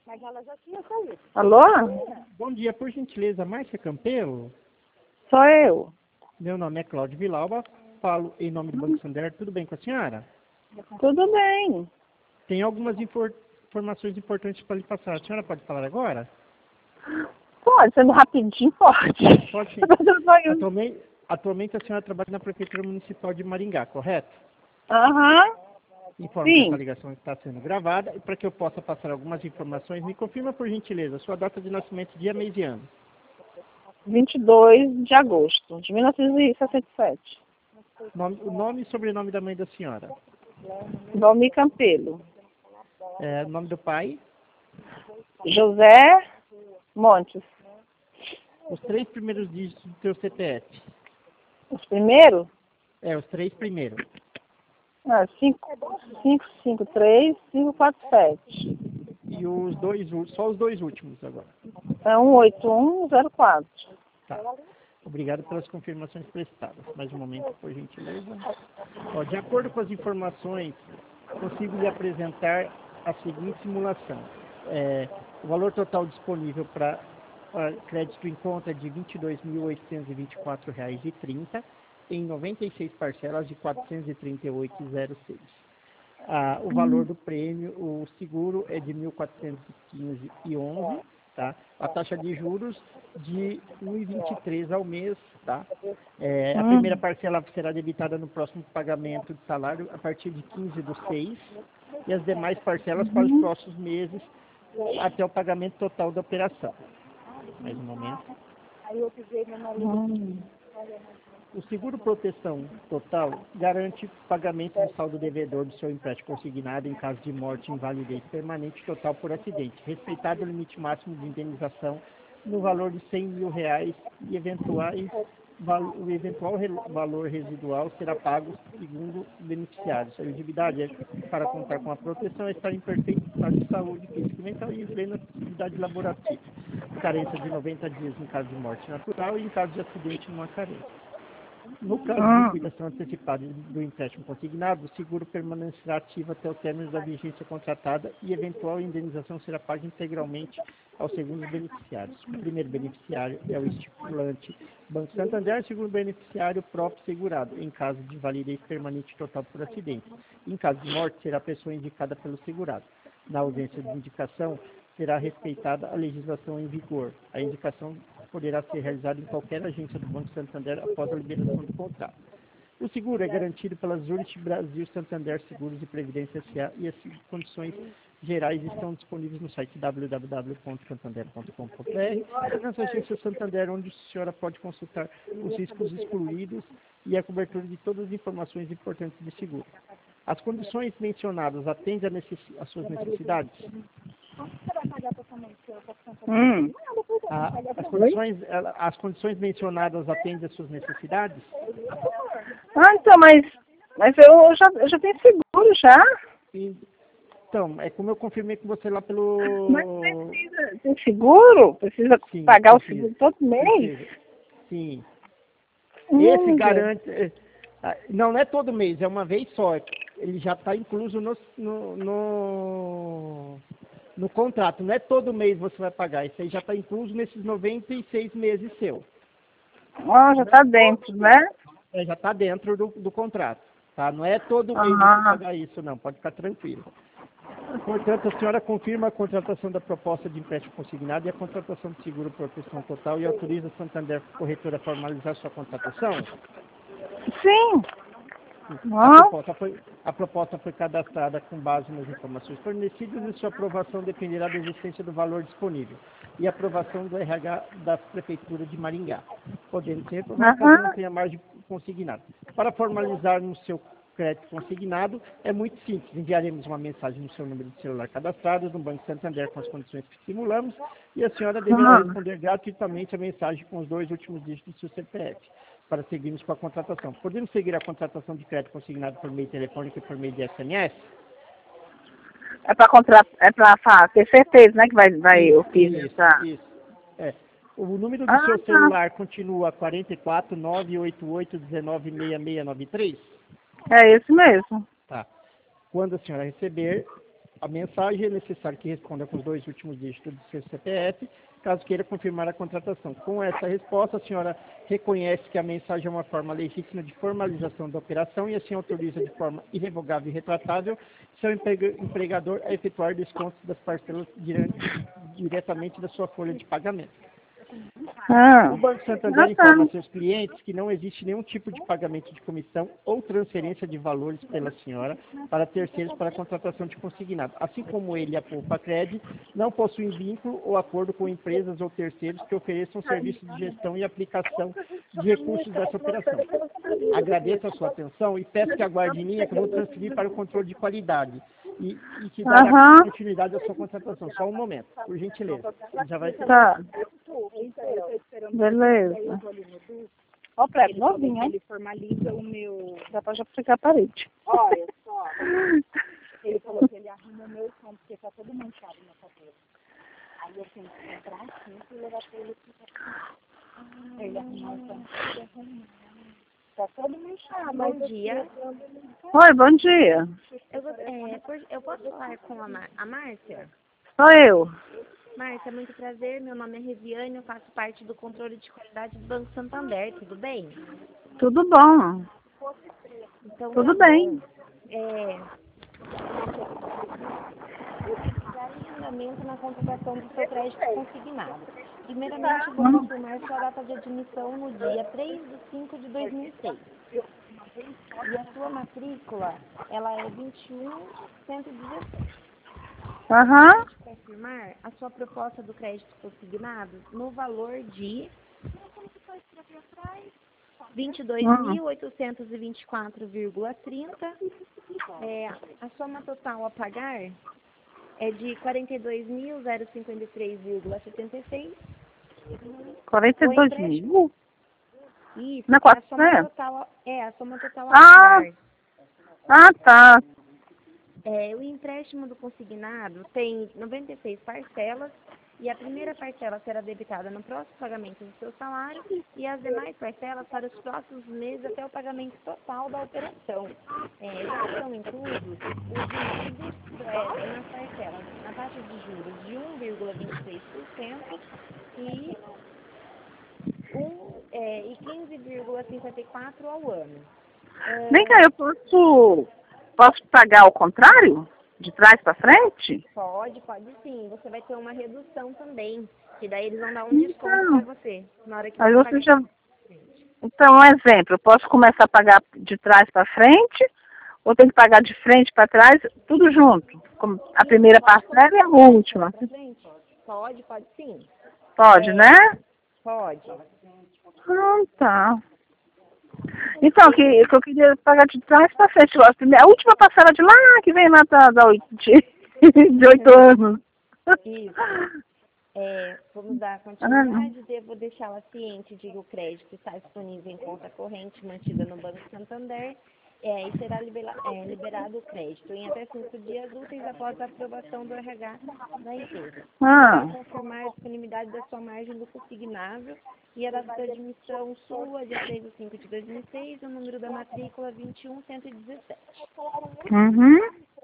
Alô? Bom dia, por gentileza, Márcia Campelo? Sou eu. Meu nome é Cláudio Vilauba, falo em nome do Banco Santander. Tudo bem com a senhora? Tudo bem. Tem algumas informações importantes para lhe passar. A senhora pode falar agora? Pode, sendo rapidinho, pode. Pode sim. Atualmente a senhora trabalha na Prefeitura Municipal de Maringá, correto? Aham. Informo que Sim. essa ligação está sendo gravada e para que eu possa passar algumas informações, me confirma por gentileza sua data de nascimento, dia, mês e ano. 22 de agosto de 1967. O nome e sobrenome da mãe da senhora. Nome Campelo. O nome do pai. José Montes. Os 3 primeiros dígitos do seu CPF. Os primeiros? Os 3 primeiros. 553, 547. E só os 2 últimos agora. É 18104. Tá. Obrigado pelas confirmações prestadas. Mais um momento, por gentileza. De acordo com as informações, consigo lhe apresentar a seguinte simulação. O valor total disponível para crédito em conta é de R$ 22.824,30 em 96 parcelas de R$ 438,06. O valor do prêmio, o seguro é de R$ 1.415,11, tá? A taxa de juros de 1,23 ao mês, tá? A primeira parcela será debitada no próximo pagamento de salário a partir de 15/6 e as demais parcelas para os próximos meses até o pagamento total da operação. Mais um momento. O seguro proteção total garante o pagamento do saldo devedor do seu empréstimo consignado em caso de morte, invalidez permanente total por acidente, respeitado o limite máximo de indenização no valor de R$ 100.000 e o eventual valor residual será pago segundo o beneficiário. Sua elegibilidade para contar com a proteção é estar em perfeito estado de saúde física e mental e em plena atividade laborativa. Carência de 90 dias em caso de morte natural e em caso de acidente numa carência. No caso de liquidação antecipada do empréstimo consignado, o seguro permanecerá ativo até o término da vigência contratada e eventual indenização será paga integralmente aos segundos beneficiários. O primeiro beneficiário é o estipulante Banco Santander, o segundo beneficiário próprio segurado, em caso de validez permanente total por acidente. Em caso de morte, será a pessoa indicada pelo segurado. Na ausência de indicação, será respeitada a legislação em vigor. A indicação poderá ser realizada em qualquer agência do Banco Santander após a liberação do contrato. O seguro é garantido pela Zurich Brasil Santander Seguros e Previdência S.A. e as condições gerais estão disponíveis no site www.santander.com.br e nas agências Santander, onde a senhora pode consultar os riscos excluídos e a cobertura de todas as informações importantes de seguro. As condições mencionadas atendem às suas necessidades? As condições mencionadas atendem às suas necessidades? Então, mas eu já tenho seguro já. Então, é como eu confirmei com você lá pelo... Mas precisa ter seguro? Precisa pagar o seguro todo mês? Precisa. Sim. Esse garante... Não é todo mês, é uma vez só. Ele já está incluso no contrato. Não é todo mês você vai pagar. Isso aí já está incluso nesses 96 meses seu. Já está dentro, né? Já está dentro do contrato. Tá? Não é todo mês você pagar isso, não. Pode ficar tranquilo. Portanto, a senhora confirma a contratação da proposta de empréstimo consignado e a contratação de seguro proteção total e autoriza a Santander Corretora a formalizar sua contratação? Sim. A proposta foi cadastrada com base nas informações fornecidas e sua aprovação dependerá da existência do valor disponível e aprovação do RH da Prefeitura de Maringá, podendo ser aprovado caso não tenha margem consignada. Para formalizar no seu crédito consignado, é muito simples. Enviaremos uma mensagem no seu número de celular cadastrado no Banco Santander com as condições que simulamos e a senhora deverá responder gratuitamente a mensagem com os 2 últimos dígitos do seu CPF para seguirmos com a contratação. Podemos seguir a contratação de crédito consignado por meio telefônico e por meio de SMS? É para ter certeza, né, que vai eu fiz essa... Isso. O número do seu celular continua 44 988 19 6693? É esse mesmo. Tá. Quando a senhora receber, a mensagem, é necessário que responda com os 2 últimos dígitos do seu CPF, caso queira confirmar a contratação. Com essa resposta, a senhora reconhece que a mensagem é uma forma legítima de formalização da operação e assim autoriza de forma irrevogável e retratável seu empregador a efetuar descontos das parcelas diretamente da sua folha de pagamento. Ah, O Banco Santander informa a seus clientes que não existe nenhum tipo de pagamento de comissão ou transferência de valores pela senhora para terceiros para a contratação de consignado. Assim como ele e a Poupa-Cred não possuem vínculo ou acordo com empresas ou terceiros que ofereçam serviços de gestão e aplicação de recursos dessa operação. Agradeço a sua atenção e peço que aguarde em linha que eu vou transferir para o controle de qualidade e que dará continuidade à sua contratação. Só um momento, por gentileza. Já vai ter. tá. Beleza. Ó, prego novinho, Ele formaliza o meu... dá pra já ficar a parede. Olha só, ele falou que ele arruma o meu som, porque tá todo manchado no cabelo. Aí eu tenho que entrar aqui e levar pra ele aqui. Ele arrumou o som. Tá todo manchado. Bom dia. Oi, bom dia. Eu posso falar com a Márcia? Sou eu. Márcia, muito prazer. Meu nome é Reviane, eu faço parte do controle de qualidade do Banco Santander. Tudo bem? Tudo bom. Então, Tudo tá bem. bom. Eu precisar de agendamento na contratação do seu crédito consignado. Primeiramente, vou confirmar sua data de admissão no dia 3 de 5 de 2006. E a sua matrícula, ela é 21117. Aham. Confirmar a sua proposta do crédito consignado no valor de R$ 22.824,30. A soma total a pagar é de R$ 42.053,76. 42 mil? Isso, Não é a 400? soma total a Ah. pagar. Ah, tá. O empréstimo do consignado tem 96 parcelas e a primeira parcela será debitada no próximo pagamento do seu salário e as demais parcelas para os próximos meses até o pagamento total da operação. Já são inclusos os juros nas parcelas na taxa de juros de 1,26% e 15,54% ao ano. Vem cá, eu posso pagar ao contrário? De trás para frente? Pode sim. Você vai ter uma redução também, que daí eles vão dar um desconto para você na hora que Aí você você pagar. já... Então, um exemplo, eu posso começar a pagar de trás para frente, ou tem que pagar de frente para trás, tudo junto? Como a primeira parcela e a última. Pode sim. Pode, né? Pode. Ah, tá. Então, que eu queria pagar de trás para frente. A última parcela de lá, que vem lá de 8 anos. Isso. Vamos dar continuidade. Devo deixá-la ciente de que o crédito está disponível em conta corrente mantida no Banco Santander e será liberado o crédito em até 5 dias úteis após a aprovação do RH da empresa. Para confirmar a disponibilidade da sua margem do consignável e a data de admissão sua, dia 3 de 5 de 2006, o número da matrícula 21117. Uhum.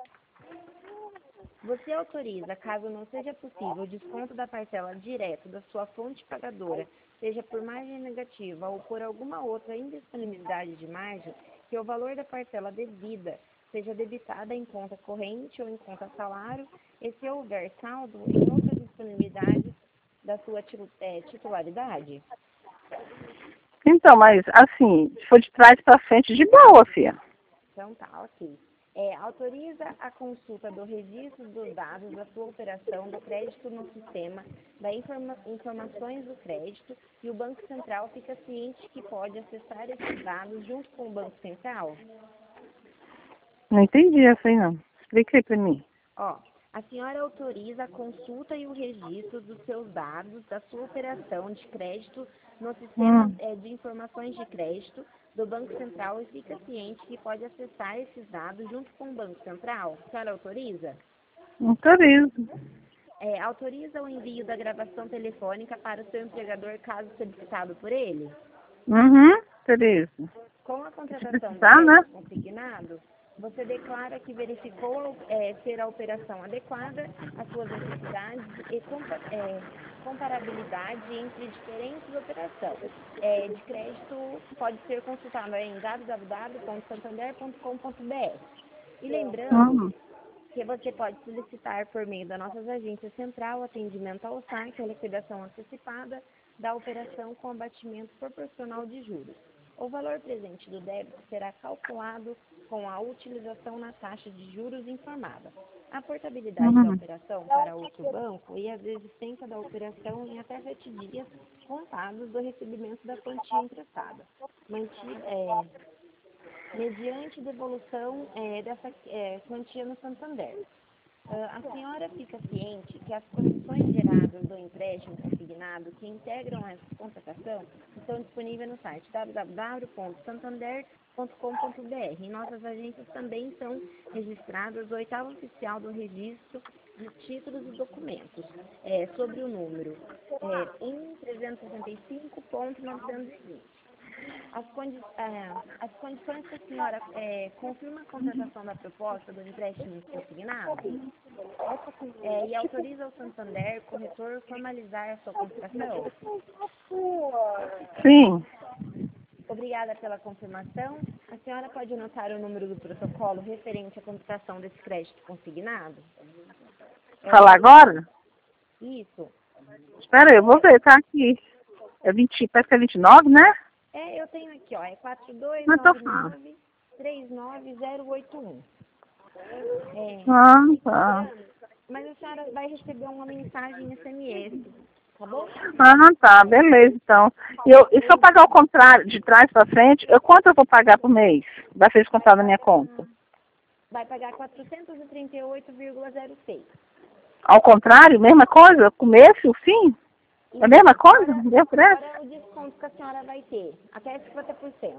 Você autoriza, caso não seja possível, o desconto da parcela direto da sua fonte pagadora, seja por margem negativa ou por alguma outra indisponibilidade de margem, que o valor da parcela devida seja debitada em conta corrente ou em conta salário, e se houver saldo em outra disponibilidade da sua titularidade? Então, mas assim, se for de trás para frente, de boa, filha. Então tá, ok. Autoriza a consulta do registro dos dados da sua operação do crédito no sistema da informações do crédito e o Banco Central fica ciente que pode acessar esses dados junto com o Banco Central? Não entendi essa aí, não. Explica aí para mim. A senhora autoriza a consulta e o registro dos seus dados da sua operação de crédito no sistema de informações de crédito do Banco Central e fica ciente que pode acessar esses dados junto com o Banco Central? A senhora autoriza? Autorizo. Autoriza o envio da gravação telefônica para o seu empregador caso solicitado por ele? Uhum, autorizo. Com a contratação do né? consignado, Você declara que verificou ser a operação adequada às suas necessidades e comparabilidade entre diferentes operações. De crédito pode ser consultado em www.santander.com.br. E lembrando que você pode solicitar por meio da nossa agência central atendimento ao saque, a liquidação antecipada da operação com abatimento proporcional de juros. O valor presente do débito será calculado com a utilização na taxa de juros informada. A portabilidade da operação para outro banco e a desistência da operação em até 7 dias contados do recebimento da quantia emprestada, mediante devolução dessa quantia no Santander. A senhora fica ciente que as condições geradas do empréstimo consignado que integram essa contratação estão disponíveis no site www.santander.com.br. Em nossas agências também são registradas o 8º oficial do registro de títulos e documentos, sobre o número 1365.920. As condições que a senhora confirma a contratação da proposta do empréstimo consignado e autoriza o Santander, corretor, formalizar a sua contratação? Sim. Obrigada pela confirmação. A senhora pode anotar o número do protocolo referente à contratação desse crédito consignado? Falar agora? Isso. Espera aí, eu vou ver, tá aqui. Parece que é 29, né? Eu tenho aqui, ó, é 429939081. Tá. Mas a senhora vai receber uma mensagem SMS, tá bom? Tá, beleza, então. E se eu pagar ao contrário, de trás para frente, quanto eu vou pagar por mês? Vai ser descontado na minha conta? Vai pagar 438,06. Ao contrário, mesma coisa? O começo e o fim? É a mesma coisa? Meu preço? Agora o desconto que a senhora vai ter, até 50%.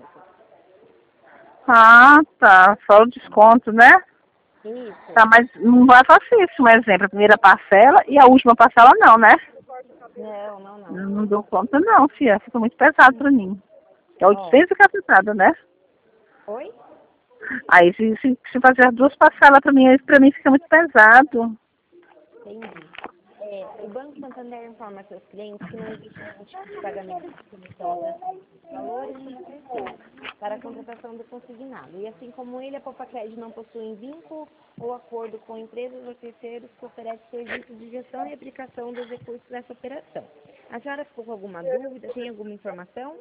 Tá. Só o desconto, né? Isso. Tá, mas não vai fazer isso, um exemplo. A primeira parcela e a última parcela não, né? Não. Não dou conta não, filha. Fica muito pesado pra mim. É 800 e cacetada, né? Oi? Aí se fazer as 2 parcelas pra mim fica muito pesado. Entendi. O Banco Santander informa seus clientes que não existe nenhum tipo de pagamento de comissão, valores e inscrições para a contratação do consignado. E assim como ele, a Popacred não possui vínculo ou acordo com empresas ou terceiros que oferecem serviços de gestão e aplicação dos recursos dessa operação. A senhora ficou com alguma dúvida? Tem alguma informação?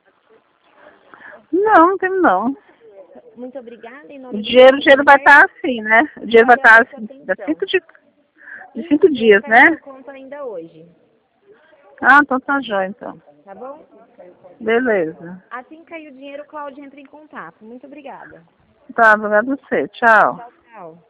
Não tenho não. Muito obrigada. Em O nome dinheiro vai estar assim, né? O dinheiro vai estar assim, de 5 dias, né? Conta ainda hoje. Então tá jóia, então. Tá bom? Beleza. Assim que cair o dinheiro, o Cláudio entra em contato. Muito obrigada. Tá, obrigada a você. Tchau. Tchau.